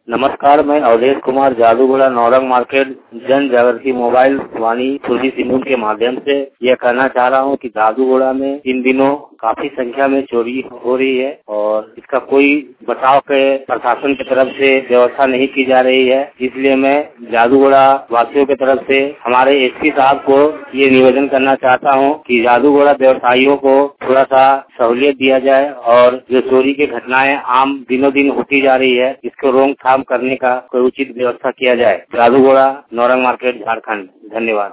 नमस्कार, मैं Awadhesh Kumar Jadugora Naurang market Jan Jagriti mobile वाणी पूर्वी सिंहभूम के माध्यम से यह कहना चाह रहा हूं कि जादूगोड़ा में इन दिनों काफी संख्या में चोरी हो रही है और इसका कोई बचाव के प्रशासन की तरफ से व्यवस्था नहीं की जा रही है। इसलिए मैं जादूगोड़ा वासियों की तरफ से हमारे एसपी साहब को ये निवेदन करना चाहता हूं कि जादूगोड़ा व्यवसायियों को थोड़ा सा सहूलियत दिया जाए और जो चोरी की घटनाएं आम दिनों दिन होती जा रही है इसको रोकथाम करने का कोई उचित व्यवस्था किया जाए। जादूगोड़ा नौरंग मार्केट झारखंड। धन्यवाद।